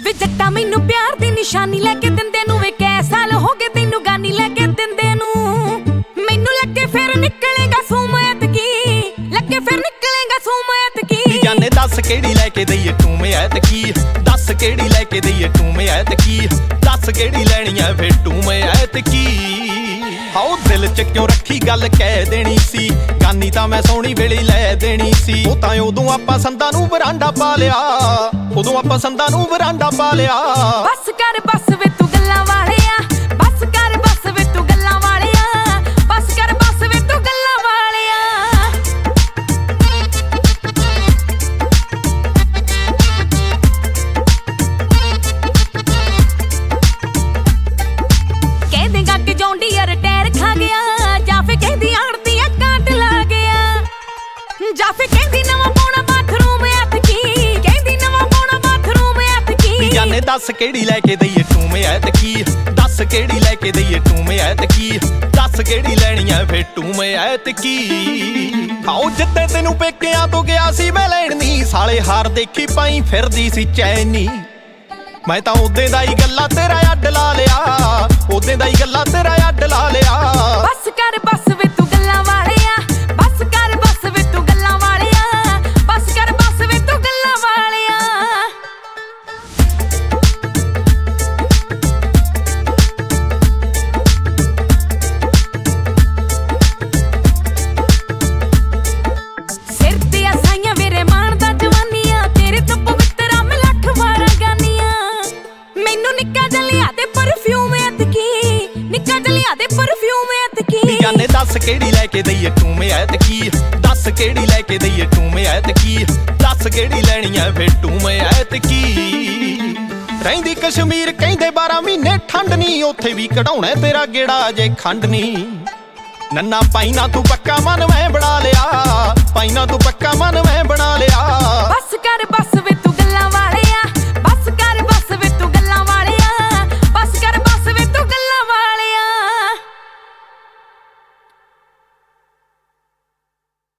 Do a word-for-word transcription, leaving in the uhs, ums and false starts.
ਵੇ ਜੱਟਾ ਮੈਨੂੰ ਪਿਆਰ ਦੀ ਨਿਸ਼ਾਨੀ ਲੈ ਕੇ ਦਿੰਦੇ ਨੂੰ, ਵੇ ਕੈ ਸਾਲ ਹੋ ਗਏ ਤੈਨੂੰ ਗਾਨੀ ਲੈ ਕੇ ਦਿੰਦੇ ਨੂੰ। ਮੈਨੂੰ ਲੱਗੇ ਫਿਰ ਨਿਕਲੇਗਾ ਸੂਮੈਤ ਕੀ, ਲੱਗੇ ਫਿਰ ਨਿਕਲੇਗਾ ਸੂਮੈਤ ਕੀ। ਜਾਨੇ ਦੱਸ ਕਿਹੜੀ ਲੈ ਕੇ ਦਈਏ ਤੂੰ ਮੈਤ ਕੀ, ਦੱਸ ਕਿਹੜੀ ਲੈ ਕੇ ਦਈਏ ਤੂੰ ਮੈਤ ਕੀ, ਦੱਸ ਕਿਹੜੀ ਲੈਣੀ ਐ ਫਿਰ ਤੂੰ ਮੈਤ ਕੀ। ਹਾਉ ਦਿਲ ਚ ਕਿਉਂ ਰੱਖੀ ਗੱਲ ਕਹਿ ਦੇਣੀ ਸੀ, ਗਾਨੀ ਤਾਂ ਮੈਂ ਸੋਹਣੀ ਵੇਲੇ ਲੈ ਦੇਣੀ ਸੀ। ਉਹ ਤਾਂ ਉਦੋਂ ਆਪਾਂ ਸੰਦਾਂ ਨੂੰ ਬਰਾਂਡਾ ਪਾ ਲਿਆ, ਉਦੋਂ ਆਪਾਂ ਸੰਦਾਂ ਨੂੰ ਬਰਾਂਡਾ ਪਾ ਲਿਆ। ਬਸ ਕਰ ਬਸ ਵੇ ਤੂੰ ਗੱਲਾਂ ਵਾਲਿਆ, ਬਸ ਕਰ ਬਸ ਵੇ ਤੂੰ ਗੱਲਾਂ ਵਾਲਿਆ, ਬਸ ਕਰ ਬਸ ਵੇ ਤੂੰ ਗੱਲਾਂ ਵਾਲਿਆ। ਕਹਿ ਦੇਗਾ ਕਿ ਜੌਂਡੀਅਰ ਟਾਇਰ ਖਾ ਗਿਆ, ਜਾਂ ਫਿਰ ਕਹਿੰਦੀ ਆੜਤੀ ਆ ਕਾਟ ਲਾ ਗਿਆ, ਜਾਂ ਫਿਰ ਕਹਿੰਦੀ ਨਵਾਂ ਪਾਉਣਾ ਬਾਥਰੂਮ ਐਤਕੀ, ਕਹਿੰਦੀ ਨਵਾਂ ਪਾਉਣਾ ਬਾਥਰੂਮ ਐਤਕੀ। ਜਾਨੇ ਦੱਸ ਕਿਹੜੀ ਲੈ ਕੇ ਦਈਏ ਤੂੰ ਮੈਤ ਕੀ, ਦੱਸ ਕਿਹੜੀ ਲੈ ਕੇ ਦਈਏ ਤੂੰ ਮੈਤ ਕੀ, ਦੱਸ ਕਿਹੜੀ ਲੈਣੀ ਐ ਫਿਰ ਤੂੰ ਮੈਤ ਕੀ। ਆਓ ਜਿੱਤੇ ਤੈਨੂੰ ਪੇਕਿਆਂ ਤੋਂ ਗਿਆ ਸੀ ਮੈਂ ਲੈਣ ਨੀ, ਸਾਲੇ ਹਾਰ ਦੇਖੀ ਪਾਈ ਫਿਰਦੀ ਸੀ ਚੈਨੀ। ਮੈਂ ਤਾਂ ਉਹਦੇ ਦਾ ਹੀ ਗੱਲਾਂ ਤੇਰਾ ਅੱਡ ਲਾ ਲਿਆ, ਉਹਦੇ ਦਾ ਹੀ ਗੱਲਾਂ ਤੇਰਾ ਅੱਡ ਲਾ ਲਿਆ। ਬਸ ਕਰ ਬਸ ਵੇ ਤੂੰ ਗੱਲਾਂ ਵਾਲਿਆ, ਬਸ ਕਰ ਬਸ ਵੇ ਤੂੰ ਗੱਲਾਂ ਵਾਲਿਆ, ਬਸ ਕਰ ਬਸ ਵੇ ਤੂੰ ਗੱਲਾਂ ਵਾਲਿਆ। ਸਿਰ ਤੇ ਸਾਈਆਂ ਵੀਰੇ ਮਾਣਦਾ ਜਵਾਨੀਆਂ, ਤੇਰੇ ਤੋਂ ਪਵਿੱਤਰਾ ਮੈਂ ਲੱਖ ਵਾਰਾਂ ਗਾਨੀਆਂ। ਮੈਨੂੰ ਨਿੱਕਾ ਜਲਿਆ ਤੇ ਪਰਫਿਊਮ ਐਤਕੀ, ਨਿੱਕਾ ਜਲਿਆ ਤੇ ਪਰਫਿਊਮ ਐਤਕੀ। ਜਾਨੇ ਦੱਸ ਕਿਹੜੀ ਲੈ ਕੇ ਦਈਏ ਤੂੰ ਮੈਤ ਕੀ, ਦੱਸ ਕਿਹੜੀ ਲੈ ਕੇ ਦਈਏ ਤੂੰ ਮੈਤ ਕੀ, ਦੱਸ ਕਿਹੜੀ ਲੈਣੀ ਐ ਫਿਰ ਤੂੰ ਮੈਤ ਕੀ। ਰਹਿੰਦੀ ਕਸ਼ਮੀਰ ਕਹਿੰਦੇ ਬਾਰਾਂ ਮਹੀਨੇ ਠੰਡ ਨੀ, ਉੱਥੇ ਵੀ ਕਢਾਉਣਾ ਤੇਰਾ ਗੇੜਾ ਜੇ ਖੰਡ ਨੀ। ਨੰਨਾ ਪਾਈ ਨਾ ਤੂੰ ਪੱਕਾ ਮਨ ਮੈਂ ਬਣਾ ਲਿਆ,